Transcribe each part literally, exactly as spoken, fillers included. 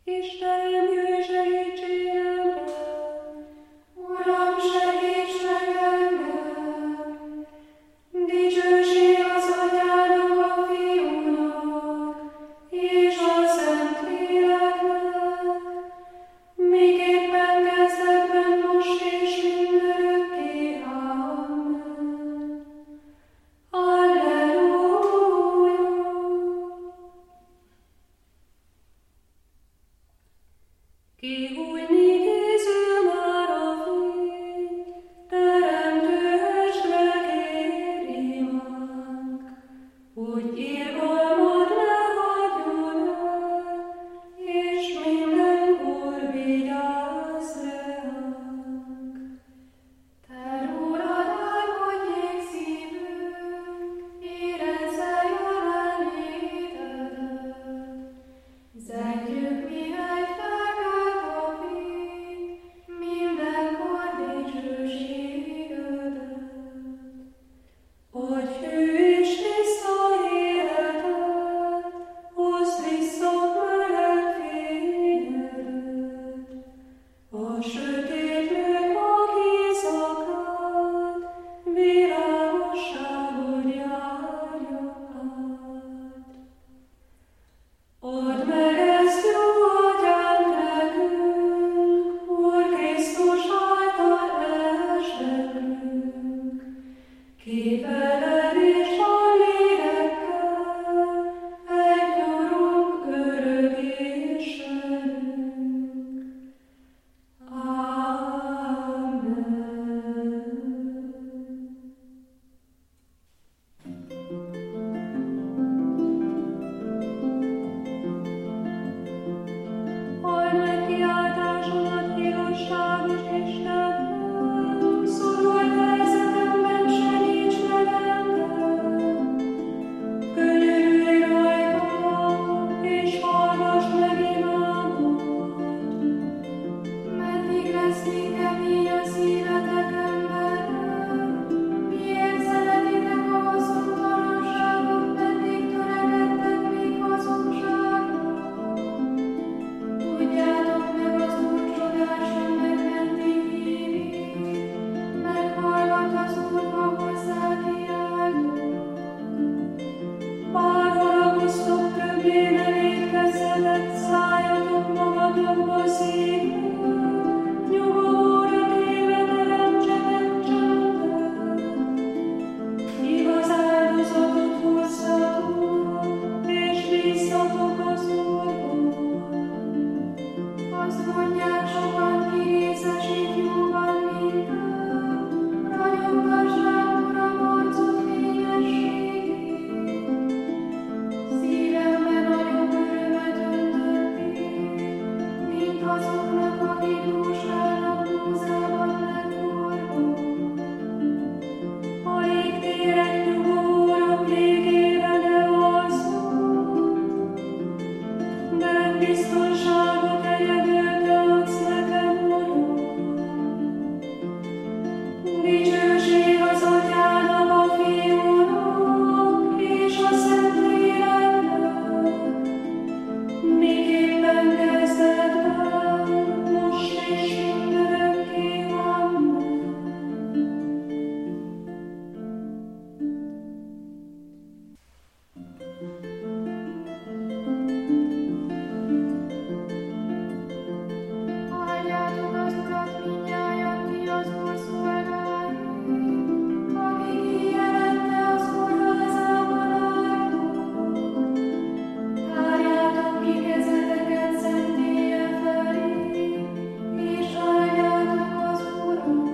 Istenem, jöjj segítségemre! Uram, segíts meg engem! Dicsőség az Atyának, a Fiúnak, és a Szentléleknek, miképpen kezdetben, most és mindörökké. Amen. Alleluja! Kihújni készül már a fény, Teremtő Estre kér imánk, hogy irgalmad ne hagyjon el, és mindenkor vigyázz ránk. Te rólad álmodjék szívünk, érezze jelenlétedet, zengjük mihegy felkelt a fény, mindenkor dicsőségedet. Adj hű és tiszta életet, hozd vissza meleg fényedet, a sötétlők mag éjszakát, világosságot járja át. Add meg ezt, jó Atyánk, nekünk, Úr Krisztus által estekünk, képeled és a lélekkel, egy Urunk, örök Istenünk. Amen. Halld meg kiáltásomat, igazságos Istenem, szorult helyzetemben segíts meg engem. Könyörülj rajtam, és hallgass meg imámat. Meddig lesz még kemény a szívetek, emberek? Miért szeretitek a haszontalanságot, meddig törekedtek még hazugságra? Tudjátok meg, az Úr csodásan megmenti hívét, meghallgat az Úr, ha hozzá kiáltok. Bár haragoztok, többé ne vétkezzetek, szálljatok magatokba szívből, nyugovóra téve teremtsetek csendet. Igaz áldozatot hozzatok, és bízzatok az Úrban. Azt mondják sokan, ki részesít jóban minket, ragyogtass rám, Uram, arcod fényességét. Szívembe nagyobb örömet öntöttél, mint azoknak, akik dúsálnak búzában megforgó. A légtérek nyugovóra végére ne alszom, de biztonságot egyedül te adsz nekem, Uram. Dicsőség az Atyának, a Fiúnak, és a Szentléleknek, miképpen kezdetben, most és mindörökké. Amen. Áldjátok az Urat mindnyájan, ti az Úr szolgái, aki kijelente az kórházában álltok. Tárjátok ki kezeteket szentélye felé, és áldjátok az Urat.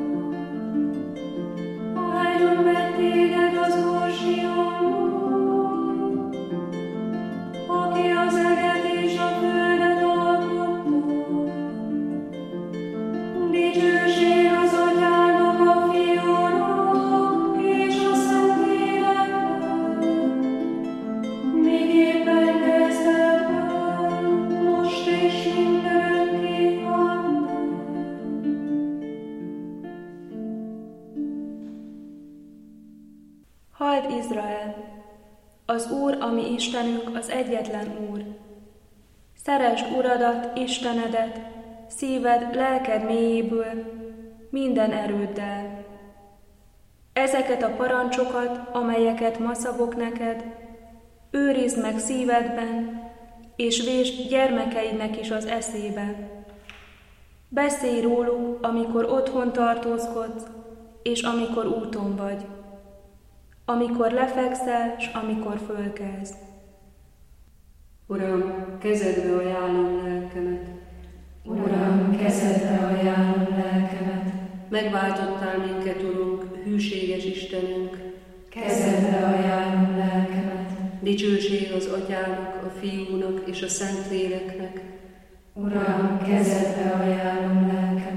Áldjon meg téged az Úr Sionból, aki az eget és a földet alkotta. Dicsőség az Atyának, a Fiúnak, és a Szentléleknek, miképpen kezdetben, most és mindörökké. Amen. Halld Izrael! Az Úr, a mi Istenünk, az egyetlen Úr. Szeresd Uradat, Istenedet, szíved, lelked mélyéből, minden erőddel. Ezeket a parancsokat, amelyeket ma szabok neked, őrizd meg szívedben, és vésd gyermekeidnek is az eszébe. Beszélj róluk, amikor otthon tartózkodsz, és amikor úton vagy, amikor lefekszel, s amikor fölkelsz. Uram, kezedbe ajánlom lelkemet. Uram, kezedbe ajánlom lelkemet. Megváltottál minket, Urunk, hűséges Istenünk. Kezedbe ajánlom lelkemet. Dicsőség az Atyának, a Fiúnak és a Szentléleknek. Uram, kezedbe ajánlom lelkemet.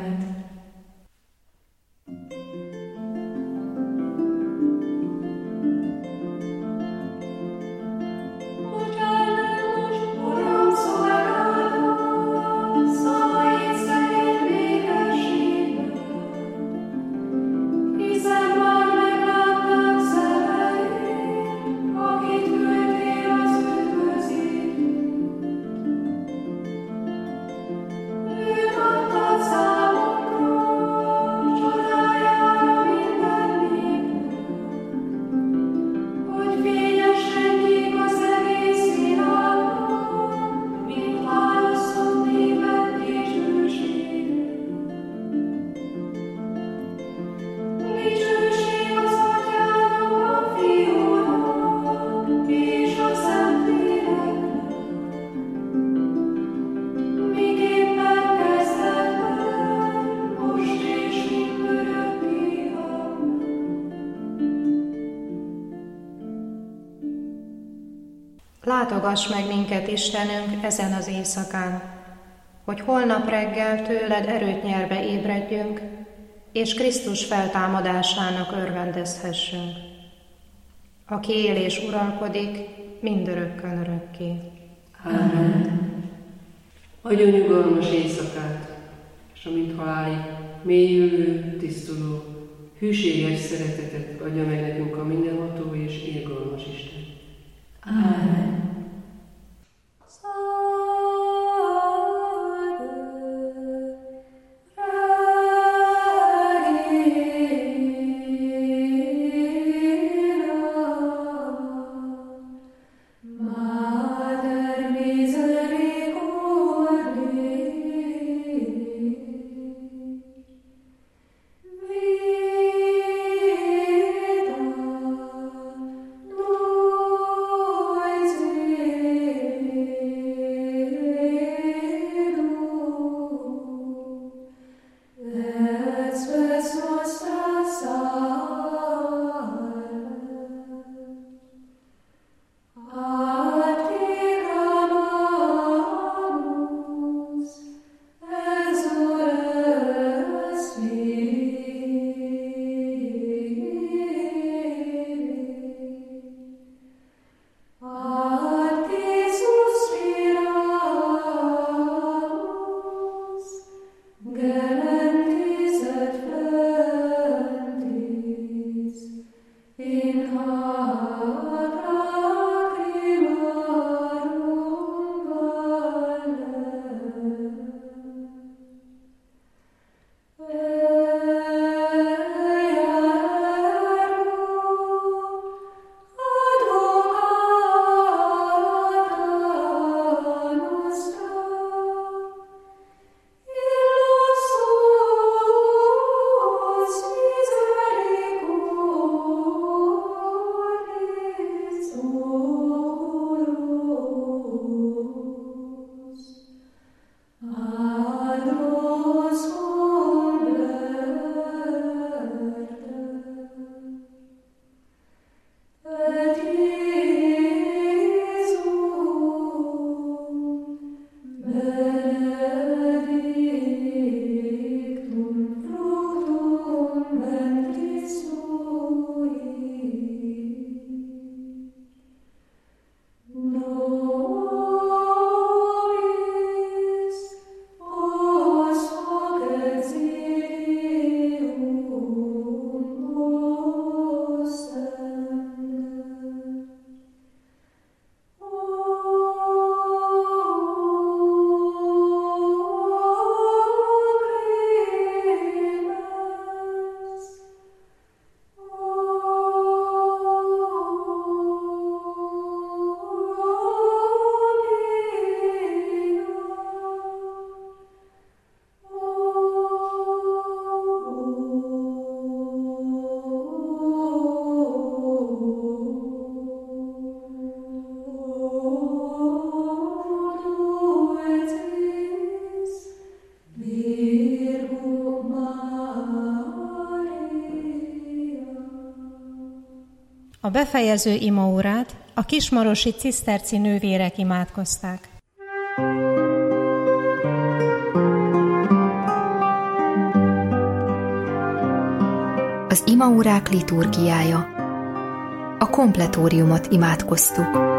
Látogass meg minket, Istenünk, ezen az éjszakán, hogy holnap reggel tőled erőt nyerve ébredjünk, és Krisztus feltámadásának örvendezhessünk, aki él és uralkodik mindörökkön örökké. Amen. Adjon nyugalmas éjszakát, és amint halálig mélyülő, tisztuló, hűséges szeretetet adja meg nekünk a mindenható és irgalmas Isten. Amen. Noise A befejező imaórát a kismarosi ciszterci nővérek imádkozták. Az imaórák liturgiája. A kompletóriumot imádkoztuk.